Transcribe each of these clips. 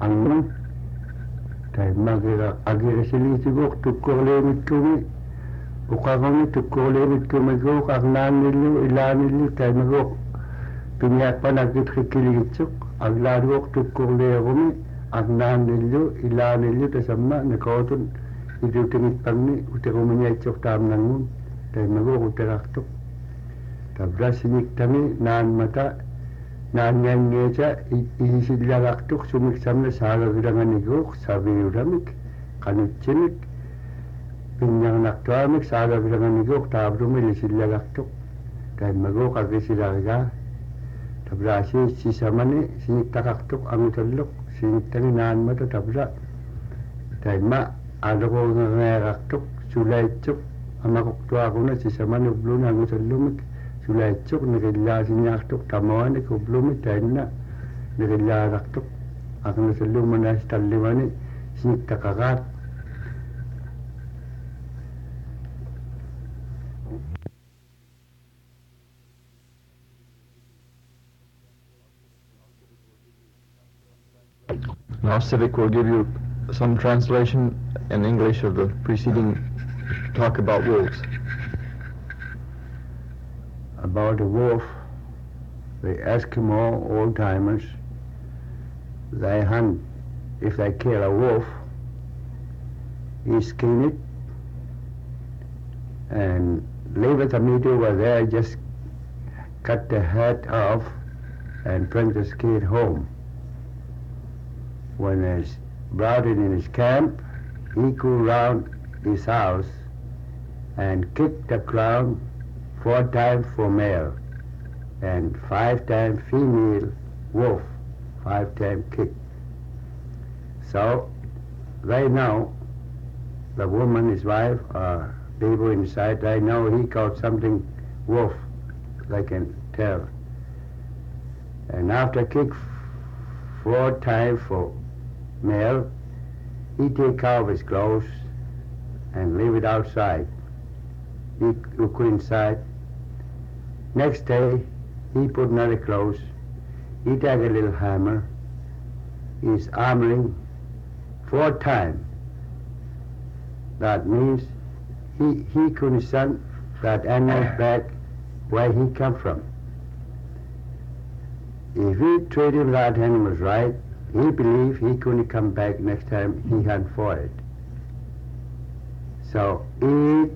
Angun, tai magira agira silisigo tukole mitkumi, ukagami tukole mitkumi go kagnanilu ilanilu tai mago pinyak panagit kikilichuk aglago tukole gumi agnanilu ilanilu tasamma nakotun idutingit pangni uteguminya chok tam nangun tai mago uteraktuk tabrasinik tami nan mata nan ngecha isilagaktuk sumik samna saga gidanganiguk sabiuramik kanuchinik pinyang naktuamik saga gidanganiguk tabrumil isilagaktuk tai mago kagisiraga tabrasi sisamani sinik takaktuk angutalluk sinik tani nan mata tabra tai ma adago ngagaktuk sulaichuk amakuk tuaguna sisamani ubluna angutallumik sulaichuk nagilla sinyaktuk tamawani kublumi tainna nagilla raktuk akna sallumana stallimani sinik takagat Now Civic will give you some translation in English of the preceding talk about wolves. About a wolf, the Eskimo old-timers, they hunt. If they kill a wolf, you skin it and leave the meat over there, just cut the head off and bring the skin home. When he's brought it in his camp, he go round his house and kick the ground 4 times for male and 5 times female wolf, 5 times kick. So they know, the woman, his wife, or people inside, they know he caught something wolf, they can tell. And after kick 4 times for male, he take off his clothes and leave it outside. He go inside. Next day, he put another clothes. He take a little hammer. He's hammering 4 times. That means he couldn't send that animal back where he come from. If he treat him that animal right, he believe he couldn't come back next time he hunt for it. So eat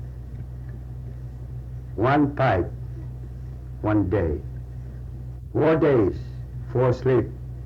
1 pipe 1 day, 4 days, 4 sleep.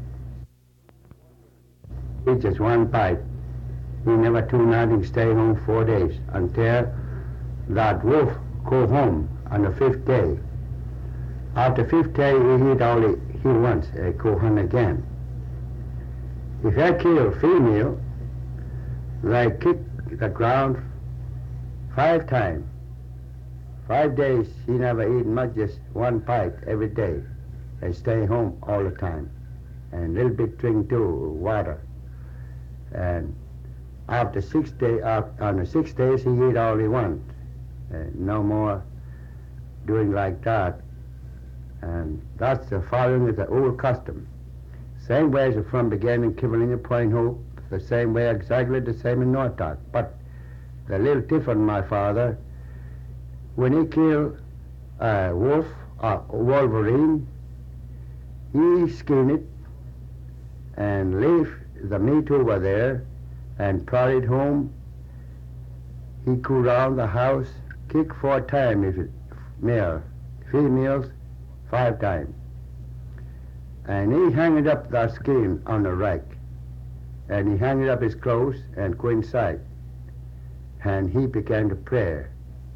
Eat just 1 pipe. He never do nothing, stay home 4 days until that wolf go home on the 5th day. After 5th day, he eat only he once, go hunt again. If I kill a female, they kick the ground 5 times. 5 days, he never eat much, just 1 pipe every day. They stay home all the time. And a little bit drink too, water. And after 6 days, on the 6 days, he eat all he wants. No more doing like that. And that's the following of the old custom. Same way as from beginning, Kivalina Point Hope, the same way, exactly the same in North Dock. But the little different, my father, when he killed a wolf or wolverine, he skin it and leave the meat over there and brought it home. He go round the house, kick 4 times if it male, females 5 times. And he hung it up the skin on the rack. And he hung it up his clothes and go inside. And he began to pray.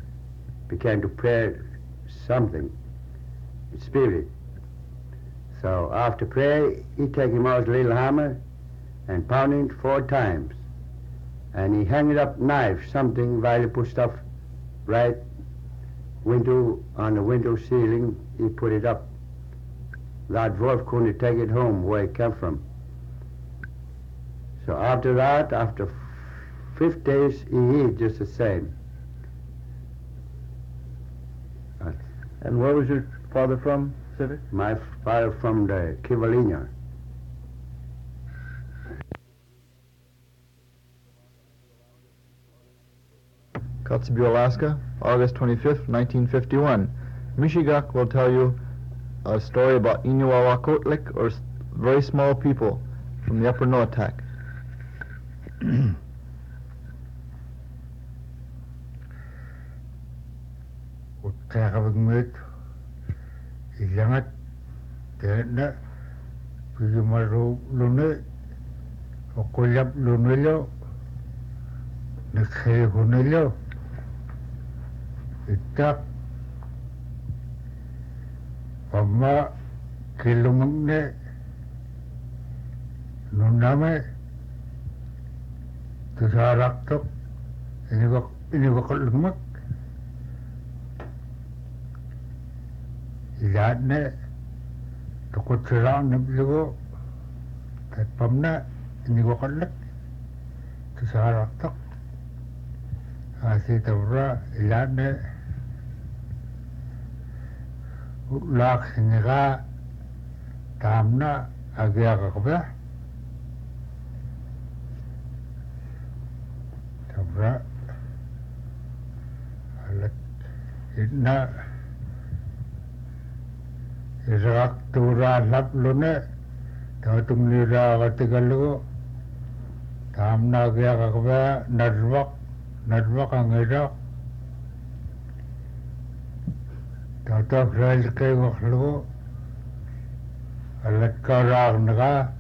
Something, spirit. So after prayer, he take him out his little hammer and pound it 4 times. And he hang it up knife, something, valuable stuff, right window, on the window ceiling, he put it up. That wolf couldn't take it home where it came from. So after that, after 5 days, he eat just the same. And where was your father from, Civic? My father from the Kivalina. Kotzebue, Alaska, August 25th, 1951. Mishigak will tell you a story about Inuwawakotlik, or very small people from the Upper Noatak. Uttaqavigmit ilangat tena pigimaru lune okulap lunelo nekhe hunelo itak pama kilungne nuname tusaraktok ini bakal lemak ilatne tukut serang nabligo pamna ini bakal lek tusaraktok asih tabra ilatne ulak siniga tamna agak kabeh tabra alek idna irak tura lap lune tatum nira gatigalu tamna agak kabeh nadwak ang irak tatak rel kay waklu alat karag naga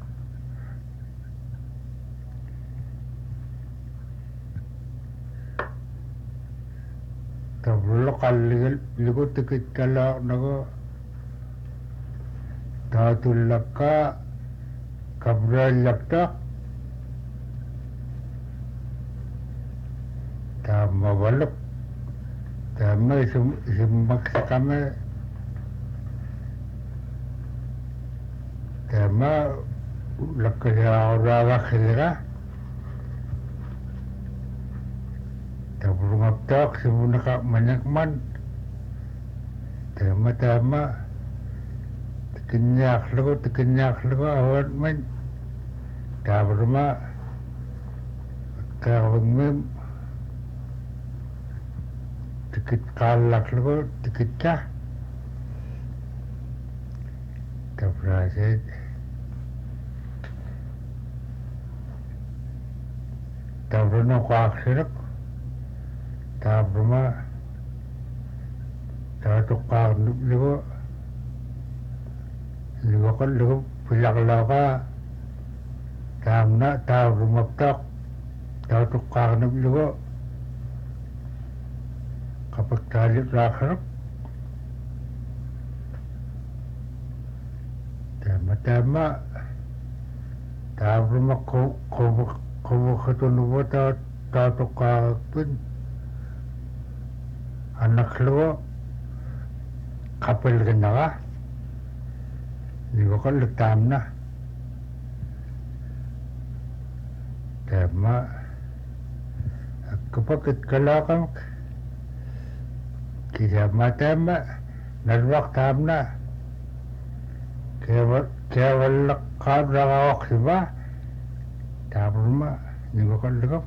tablo kalligal ligo tikit kalak naga tatulaka kabral lakta tamabalak tama isimak sa kami tama lakaya raga khilira tabrungaptak simunaka manyakman tama tikinyak lago awat man tabruma kawangmim tikit kalak lago tikit ka tabrasid tabruna kwaksirak tabruma tatukak lago ligo kan ligo pilaklaka tamna tabrumaptak tatukak lago kapag talit rakarap tama tabruma kubukatunubo tatukakpin anak lago kapal ka na ka ligo ka lutam na tama kapag kalakam kaya matama nalwak tamna kaya walak kabrakawak siba tabruma ligo ka ligam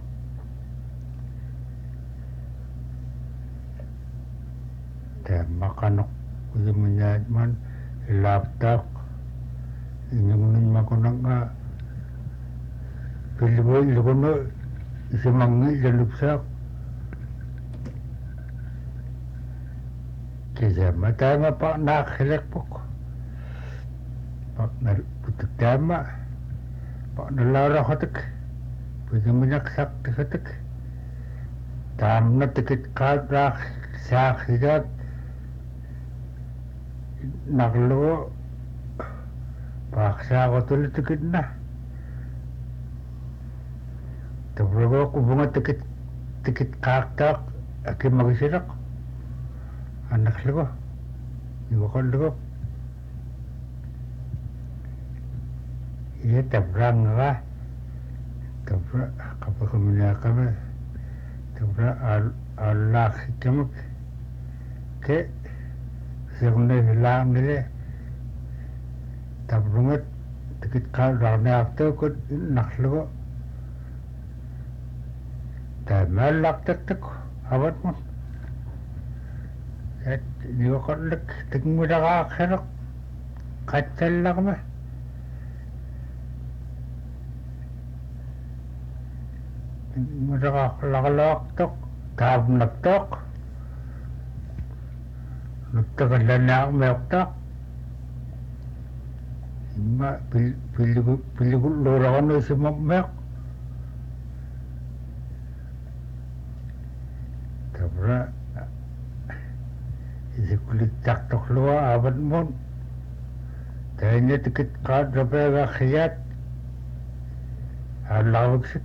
tama kanok ulimanyad man laptop inyong makunang nga ligo no isimangi lalupsak kaya matama pa nakilak po ko pak narutama pak nalara katak pwede manaksak katak tam na tikit kadrak saksidat naklo paksa ko tuloy tikit na tabrago ko bunga tikit kaktak aking magisirak anak ligo ligo kan ligo iya tabrang nga tabra kapag kumina kami tabra alak kami ke segunde hilang nile tabrungat tikit kal rana akto ko nak ligo tamalak tak awat mo et ni ko lek ting mo da kharak khatsal lag me mo da lagalak tok tab nak tok nagtagalana me tok ma piligu lora no si mek tabra isi kulit tak tok lua abat mon kayaknya tikit kad rapega khiyat alawak sik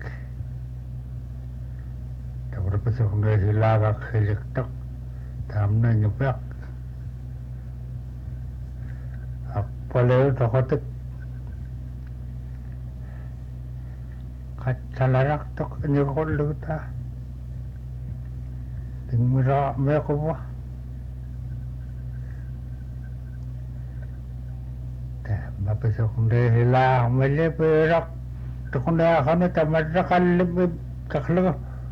tabra pasok na hilaga khilik tok tamna nyupak apaleo tokotik kat salarak tok nyukol luta tingmira meko mapasok na hila mali perak tukuna kanu tamadra kalib kaklo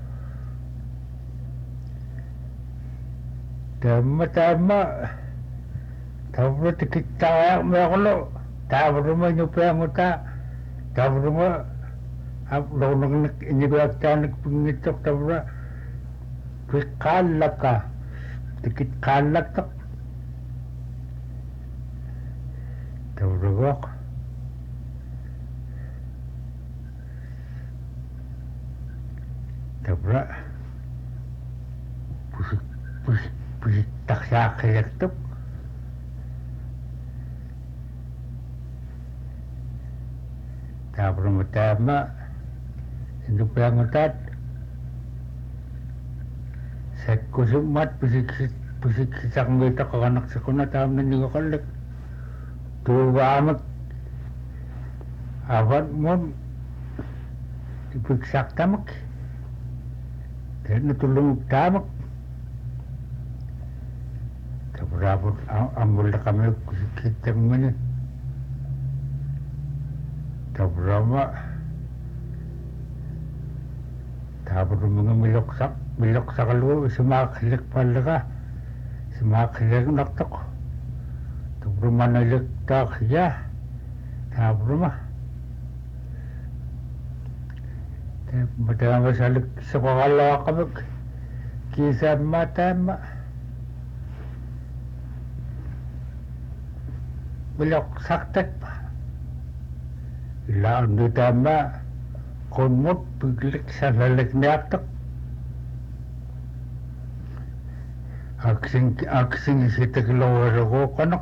tama tabro tikita meklo tabro mo nyupa muta tabro mo ablo nang ini baktan pingitok tabro kalaka tikit kalak tak taurugok tabra pusik taksa kelektuk tabra matama induk pengutat sekusumat pusik sang kita kanak sekuna tam nini kolek tuwa amat awat mon ipiksak tamak dan tulung tamak kabrabut ambul kami kita mana kabrama tabur mengambilok sak lu semak hilik palaka semak hilik naktok rumah nalik tak ya tahap rumah betul masalah sekolah kabuk kisah mata mak belok saktek ilang ditambah konmut piglik salalik niatak aksing sitak lawar ko kanak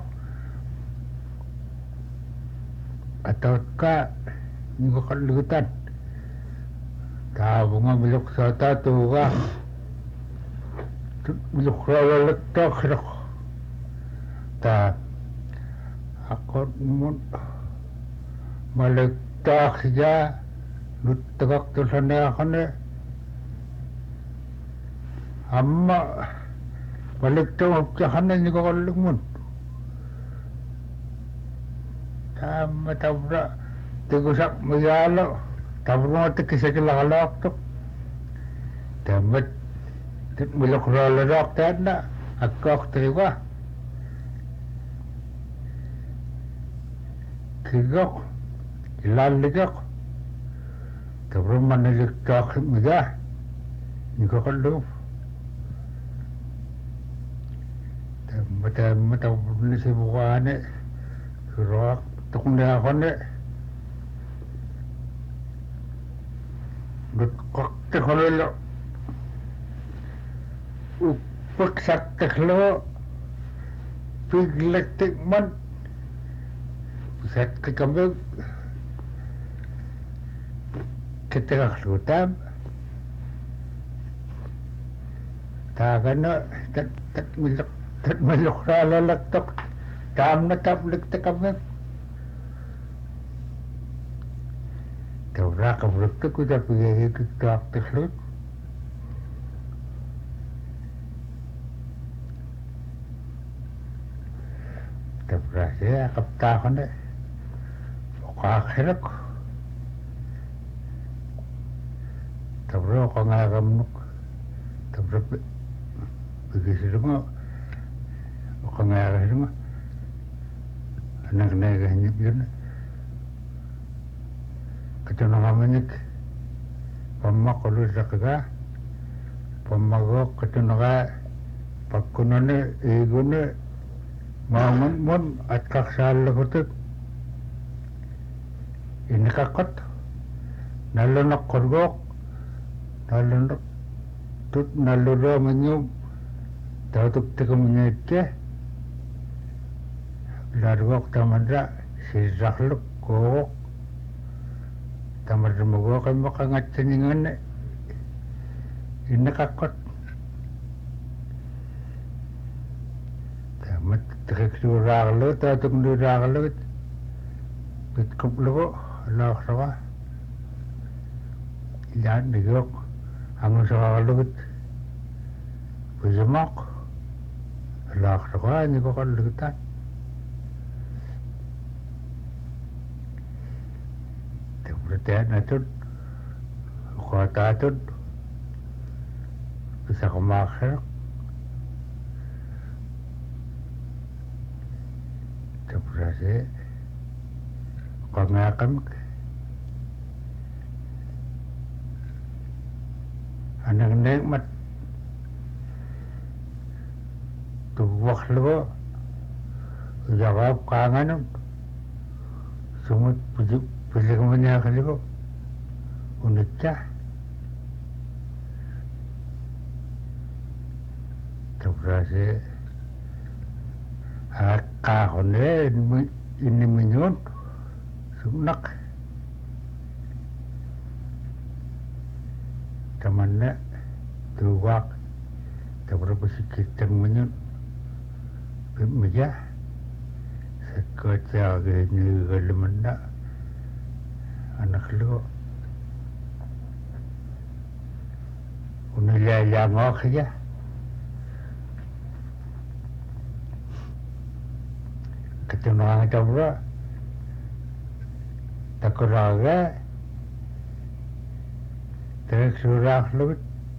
atau ka ni ko kalutan tabu nga bilok sa tatu ka bilok rawalak tak ta ako mun malagtak siya lutagak to sana kane amma malagtak kane ni ko kalugmun tama tabra tigusak mayalo tabra tikisa kilakalak to tamat milok ralarak tanda akak triwa kigak ilaligak tabra maniligtak miga ni ko kalug tamat tabra ni sibukane kirak tukunda kone kakte kolelo upaksak teklo pigletik man pusat kekambil ketika kelutam takana tat milok ralalak tok tam na tablik tekambil Taura kabrukta kuda pigay kita teklut Taura siya kapta ko na Ukakhirak Taura ko nga kamnuk Tapi begitu semua, orang yang semua, anak-anak yang hidup, kita nak menik, pamak kalau sakit, pamak kita nak pakunane, igune, mangun mon atkak sal leputuk, ini kakot, nalonak korgok, nalonak tut nalura menyum, tautuk tekemenyeke, largok tamanda sizakluk kok, tamanda mogok kan makangat ceningan, ini kakot. Tamat teksuraglo, tautuk nuraglo, bitkuplo, Allah sawa, ilan digok. Ang sakalugit, pujamak, laksakan, hindi ko kalugitan. Tabratayan na ito, kata ito, bisa kumaksak. Tabrasi, kangakam, anang nekmat tuwak lo jawab kangen sumut pujuk pujuk kaligo uniknya terus kahonnya ini minyon sunak temannya tuwak terus kita menyun meja sekolah gini kalau mana anak lo unilai yang ya ketenangan terus tak keraga terus surah lu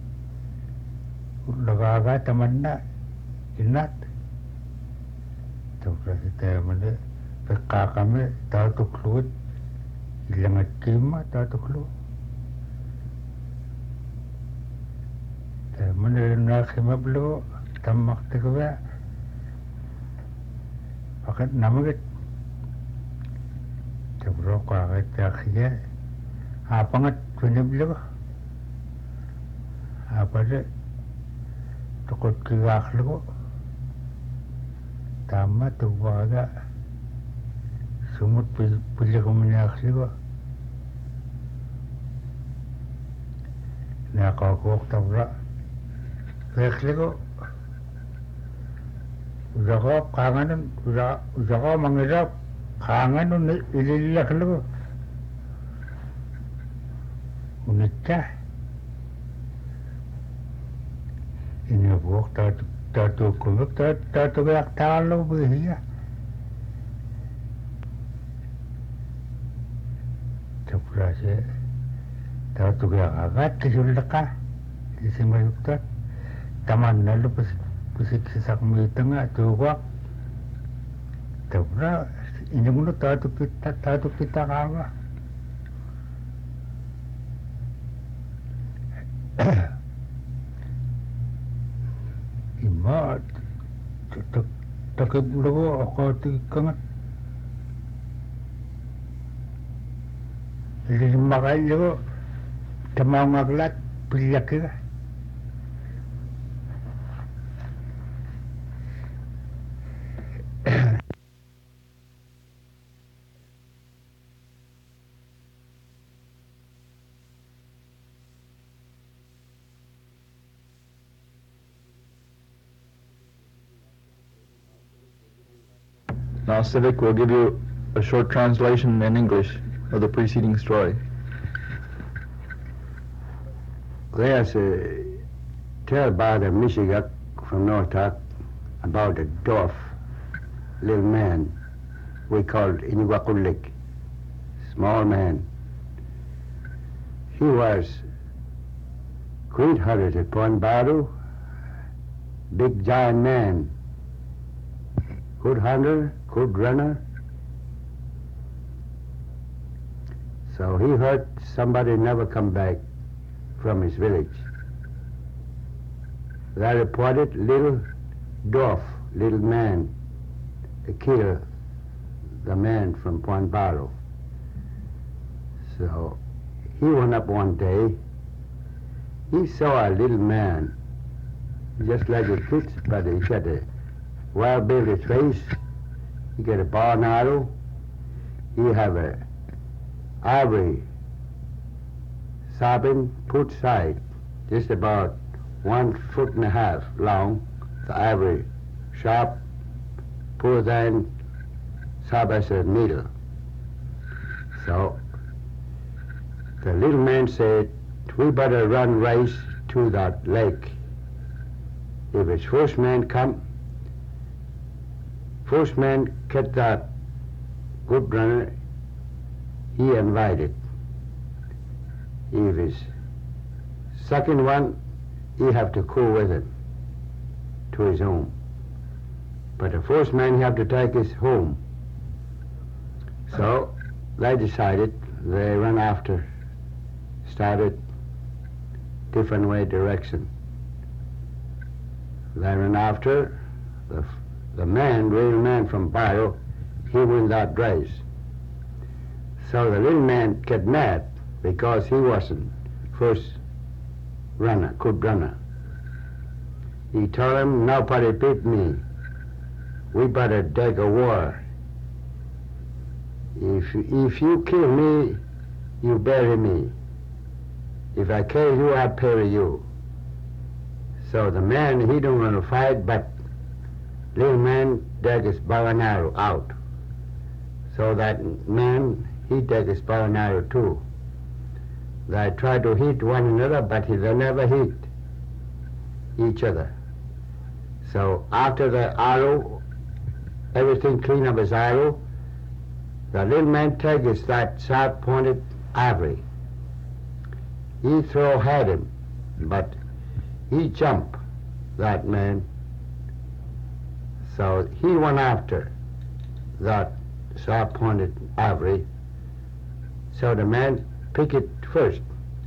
lagaga temanna inat terus kita mana peka kami tahu kelut hilang kima tahu kelut mana nak kima belum tamak tegak pakai nama kita terus kalau kita kerja apa ngat punya belum apa deh takut kiwak lu tama tu waga sumut pilih kemenyak lu nak kau tabrak lek lu udah kau kangen udah kau mengirap kangen ilillah lu unikah ini buat tatu kumuk tatu yak talu behia seperti tatu yak agak kesulaka di sini juga taman lalu pusik sisak mitengah tuak seperti ini mulu tatu kita kalah ima takip lo ako tikangat lima kali lo tamang aglat pilak ka Now Civic will give you a short translation in English of the preceding story. There's a tale about a Michigan from North about a dwarf little man we called Iniwakulik, small man. He was great-hearted upon Baru big giant man, good hunter, good runner. So he heard somebody never come back from his village. They reported little dwarf, little man, killed the man from Point Barrow. So he went up one day. He saw a little man, just like a kid, but he got a well-built face. He got a bow and arrow. He have a ivory sabin put side, just about 1.5 feet long, the ivory sharp, pull then sharp as a needle. So the little man said, we better run race to that lake. If his first man come, first man catch that good runner, he invited. If his second one, he have to go with him to his home. But the first man he have to take his home. So they decided, they ran after, started different way direction. They ran after the man, real man from Barrow, he won that race. So the little man got mad because he wasn't first runner, good runner. He told him, nobody beat me. We better take a war. If you kill me, you bury me. If I kill you, I bury you. So the man, he don't want to fight, but little man take his bow and arrow out. So that man, he take his bow and arrow too. They try to hit one another, but they never hit each other. So after the arrow, everything clean up his arrow, the little man take his that sharp pointed ivory. He throw at him, but he jump, that man. So he went after that sharp pointed ivory. So the man pick it first.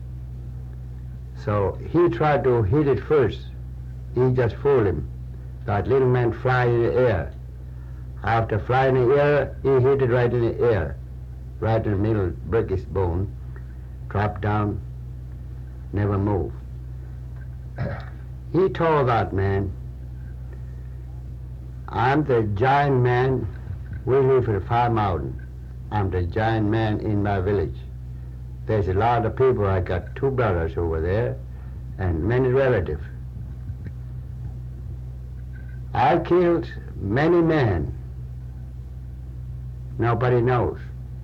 So he tried to hit it first. He just fooled him. That little man fly in the air. After flying in the air, he hit it right in the air, right in the middle, break his bone, drop down, never move. He told that man, I'm the giant man, we live in a far mountain. I'm the giant man in my village. There's a lot of people, I got 2 brothers over there, and many relatives. I killed many men. Nobody knows.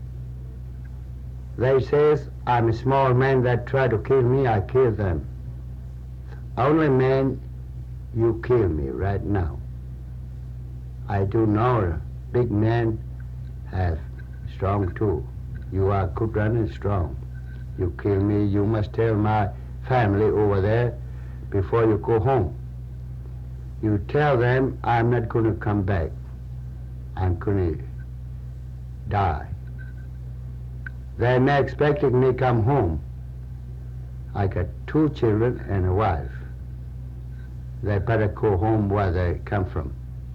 They says I'm a small man that try to kill me, I kill them. Only man, you kill me right now. I do know big man have strong too. You are good running strong. You kill me, you must tell my family over there before you go home. You tell them I'm not going to come back. I'm going to die. They're not expecting me to come home. I got 2 children and a wife. They better go home where they come from.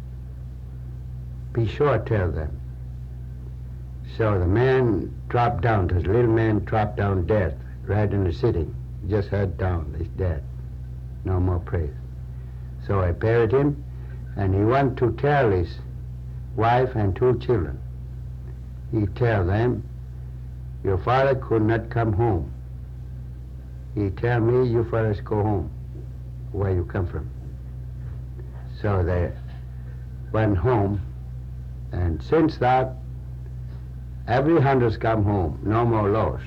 Be sure to tell them. So the man dropped down, this little man dropped down dead, right in the sitting. Just head down, he's dead. No more praise. So I buried him, and he went to tell his wife and 2 children. He tell them, your father could not come home. He tell me, you fellas go home, where you come from. So they went home, and since that, every hunter's come home, no more lost.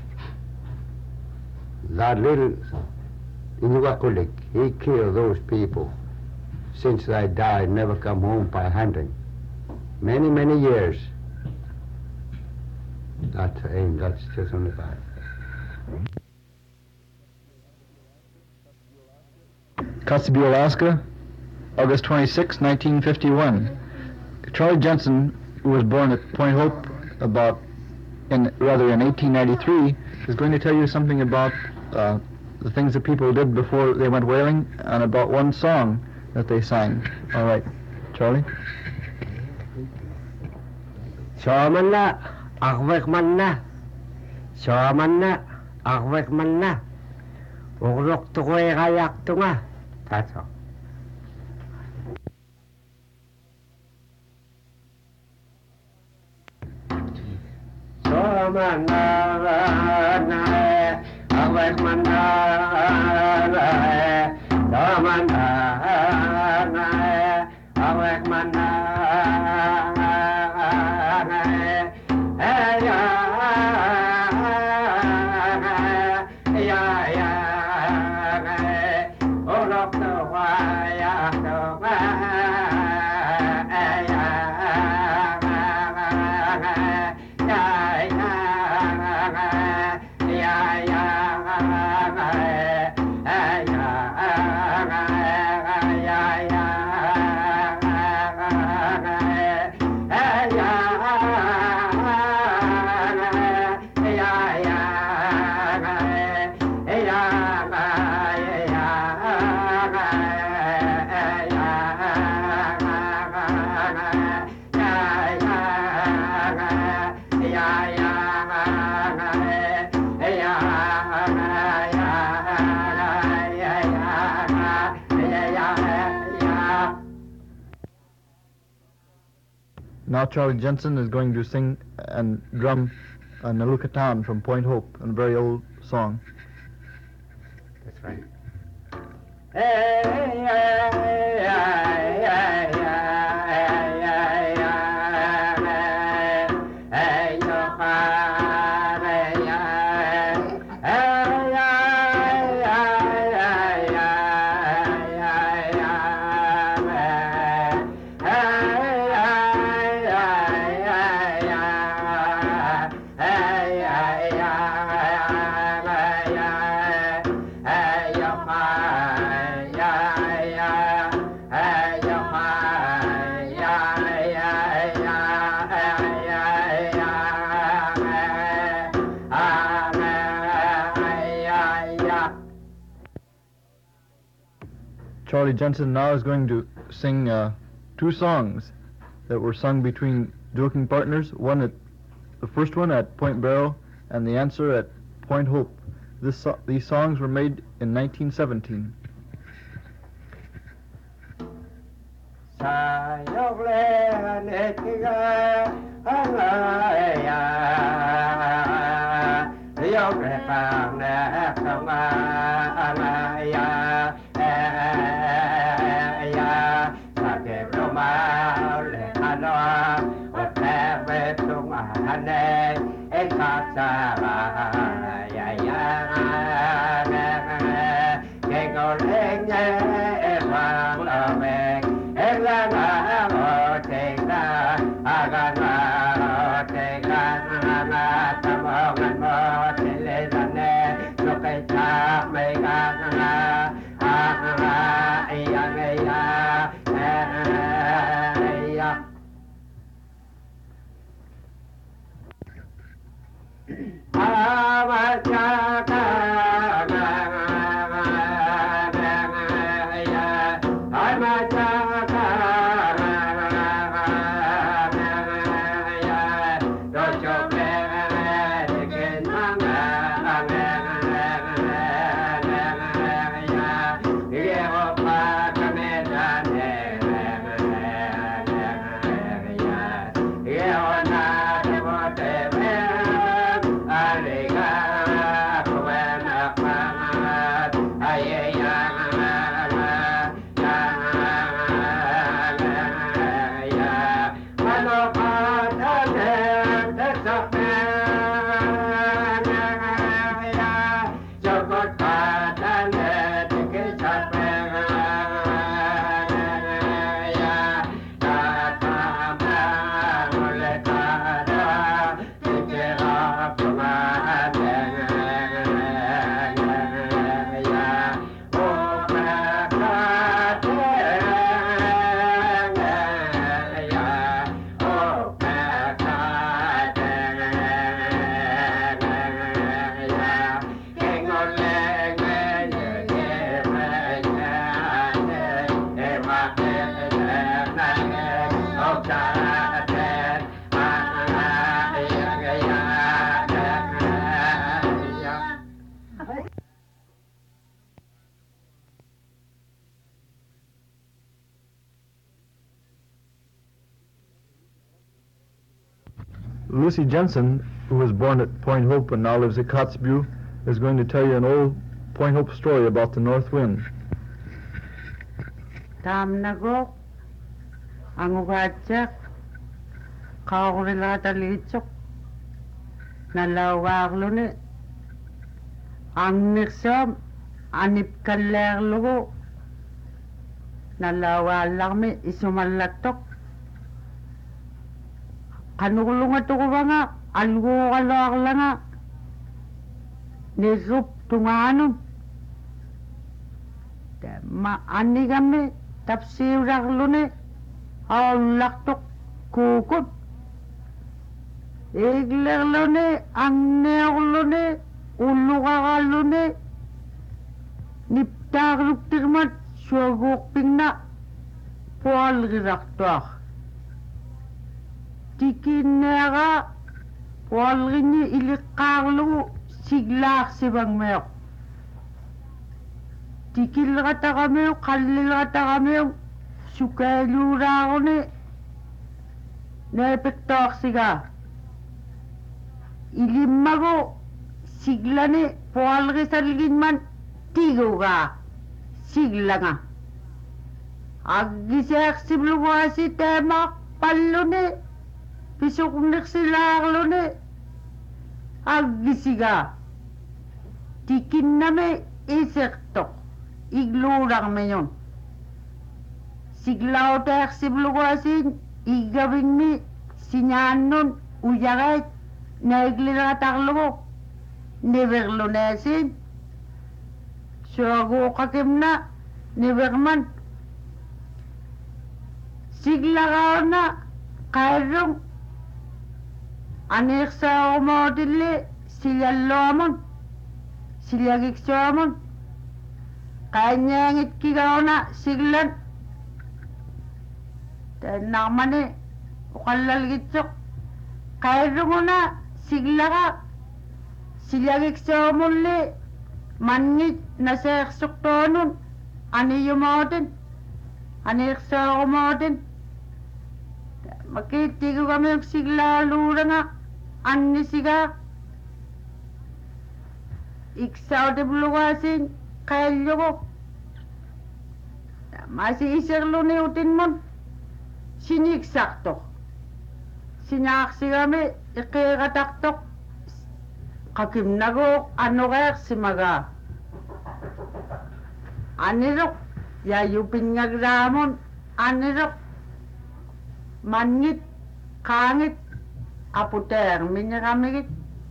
That little Inuwakulik, he killed those people. Since they died, never come home by hunting. Many, many years. That's just on the back. Kotzebue, Alaska. August 26, 1951. Charlie Jensen, who was born at Point Hope in 1893, is going to tell you something about the things that people did before they went whaling and about one song that they sang. All right, Charlie? Somanna, agwek manna. Somanna, agwek manna. Ugrok tukoy kayak tunga. That's all. Somanna, agwek manna. Somanna, agwek manna. Now Charlie Jensen is going to sing and drum a Nalukatan from Point Hope, a very old song. That's right. Charlie Jensen now is going to sing two songs that were sung between joking partners. The first one at Point Barrow, and the answer at Point Hope. These songs were made in 1917. Lucy Jensen, who was born at Point Hope and now lives at Kotzebue, is going to tell you an old Point Hope story about the north wind. Tamnagok, ang ubadyak, kaurila talitsok, nalawaglo ni, ang niksam, anip kalerlugo, nalawalakmi isumalatok, kanukulunga tukuba nga, algo kalawakla nga, nisup tunganum, ani kami, tapsirak luni, laktok kukut. Igler luni, ang neok luni, ulukaka luni, niptakruk tirmat, suagok pingna, pual giraktuak. Tikinera, pual rini ilikkarlu, siglak sibang meok. Tikil kata kami, kalil kata kami, sukailura ko ni, nepektok siga. Ilimma ko, sigla ni, puwalki salgin man, tigo ka, sigla nga. Agisek siblo ko si temak, palo ni, pisuknik silaklo ni, agisiga. Tikin na may isektok. Iglurang menyon. Siglaw tek siblugasin, igawin mi, sinyanon, uyagay, naiglirataklo, neverlonesin, suago kakim na, neverman. Siglagaw na, kairong, anik sa umodili, silyalomon, silyagiksamon, kanyangit kigaw na siglan. Nakmani, ukalal gitsok. Kairo mo na, sigla ka. Silyagik sa muli, manngit na sa eksoktonon. Ani yumotin, ani sa kumotin. Makitigo kami yung sigla lura nga. Ani siga. Iksaw de bulugasin. Kailyo ko. Masih isirlo ni utin mo. Siniksak to. Sinaksi kami, ikikataktok. Kakim na ko, ano kaya simaga. Anirok, yayupin nga gramon. Anirok, manngit, kangit, aputer, minya kami.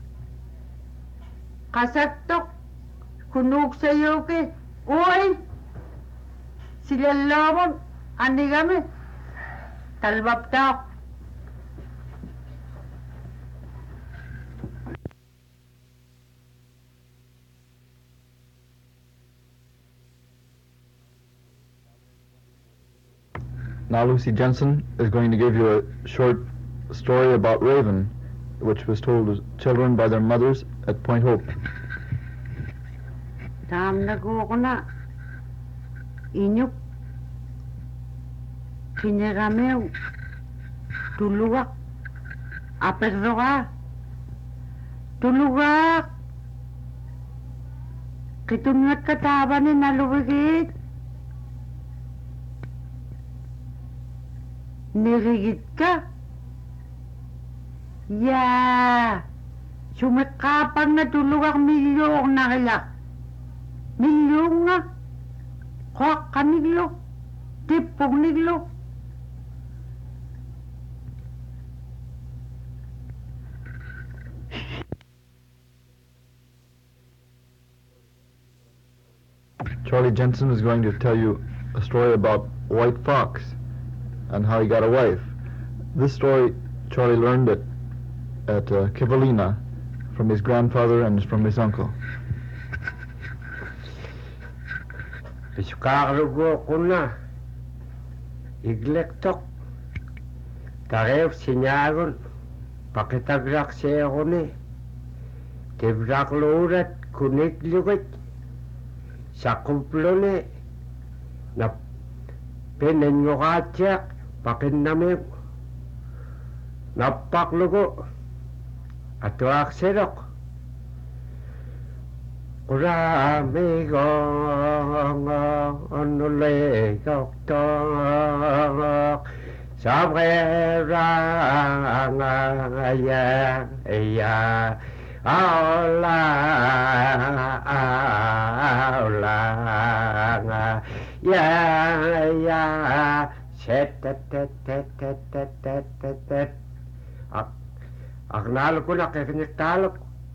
Kasaktok, kunuk sa yuki. Uy! Sila lamon. Ani kami. Talbap tao. Now Lucy Jensen is going to give you a short story about Raven, which was told to children by their mothers at Point Hope. Tam nago ko na. Inyuk. Kinyagameo. Tuluwak. Aperro ka. Tuluwak. Kitungat kataba ni naluwigit. Nirigit ka. Ya. Sumikapang na tuluwak milyong nakilak. Milyong nga. Kwak ka niglo. Tipong niglo. Charlie Jensen is going to tell you a story about White Fox and how he got a wife. This story Charlie learned at Kivalina from his grandfather and from his uncle. Iskakalugo ko na. Iglektok. Tarew sinyagon. Pakitagrak siya ko ni. Tibrak lurat kunik lukit. Sa kumplo ni. Na pinenyo katyak. Pakin namin. Napaklugo. atuak serok Kuramigo onule doktor Sabrera ya aula ya set Agnal ko na kekinitalok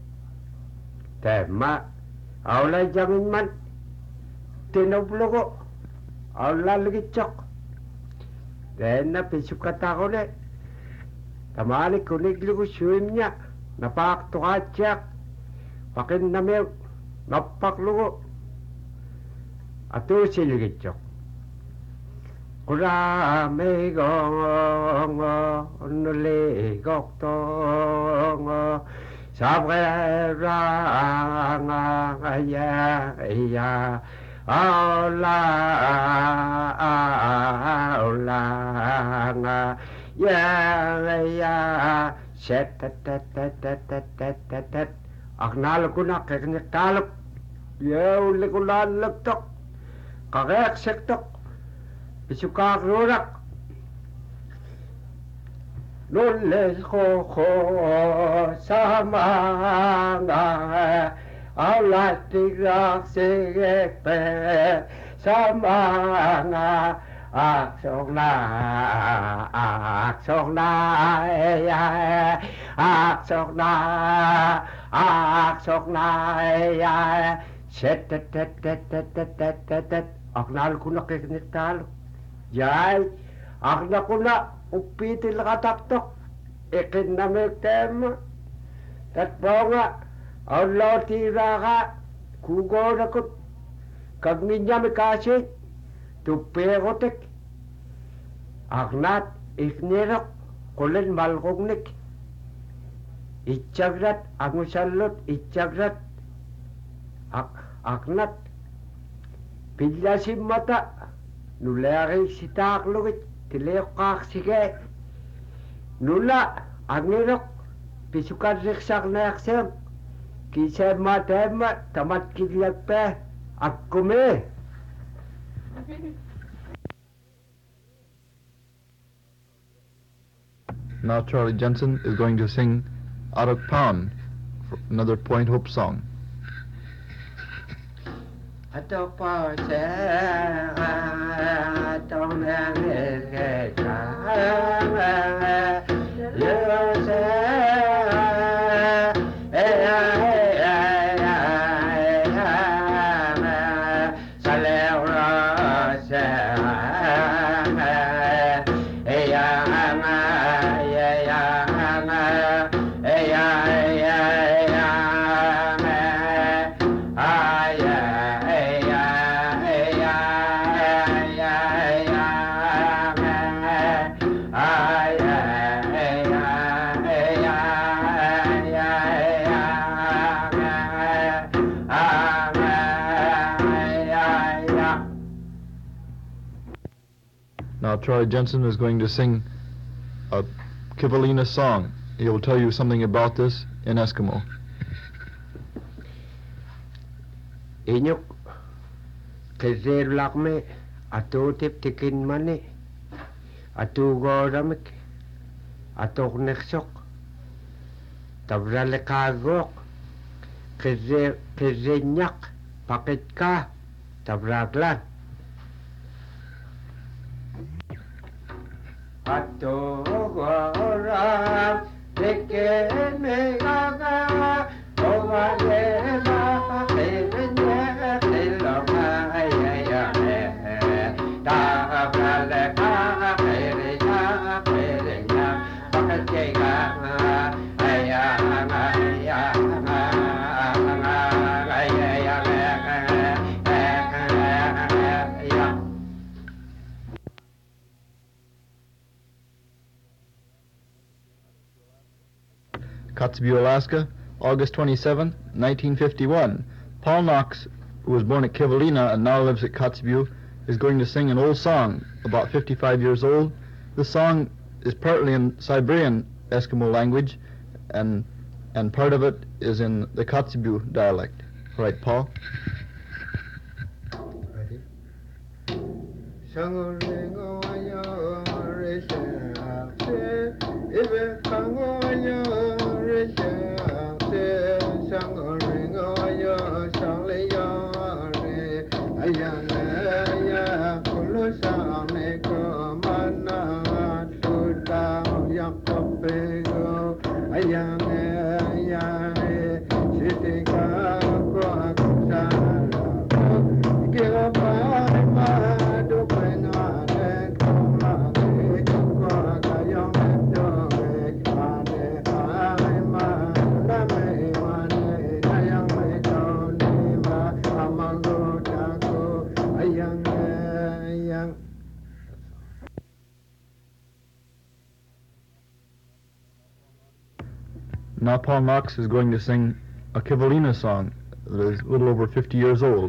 tema aula jamin man tinoblogo aula ligitsok na pisukata ko ne tamali kuniglugo suimnya napaktukatsak pakin namew napaklugo atu siligitsok Kuramigo onule doktor Sabrera ya aula ya set agnal ko na keknitalok ya uli ko lalagtok kakek sektok Bisukak rurak Nulis koko samanga Aulat tigrak sigekpe samanga Aksokna Set Agnal ko na keknitalok Jai, akna ko na upitil kataktok, ikin na may tema. Tatpo nga, Allah tira ka, kugo na ko, kag ninya may kasi, tuperotek. Aknat, iknirok, kulen malkognik. Itchagrat, amusalot, itchagrat. Aknat, pilasim mata, Nulari sitaklugit tilekak sige Nula angirok pisukan riksak na yaksem Kisa matema tamat kilyagpe Akkume Now Charlie Jensen is going to sing Arok Pound, another Point Hope song. Ato pa sa tong nangil ka yo sa Now Charlie Jensen is going to sing a Kivalina song. He will tell you something about this in Eskimo. Inyuk Kezer lakme Ato tip tikin mani Ato goramik Ato neksok Tabrale kagok Kezer nyak Pakit ka Tabraklan Ato goram Tikin megaga Ovale Kotzebue, Alaska, August 27, 1951. Paul Knox, who was born at Kivalina and now lives at Kotzebue, is going to sing an old song, about 55 years old. The song is partly in Siberian Eskimo language and and part of it is in the Kotzebue dialect. Right, Paul? Ready? Now Paul Knox is going to sing a Kivalina song that is a little over 50 years old.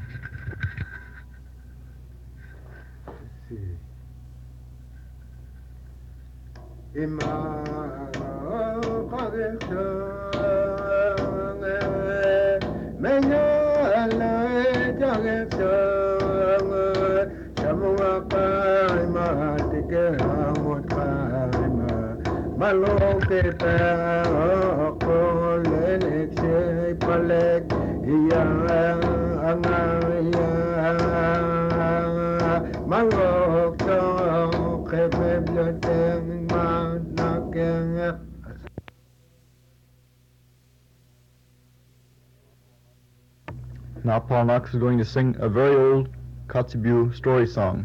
Now Paul Knox is going to sing a very old Kotzebue story song.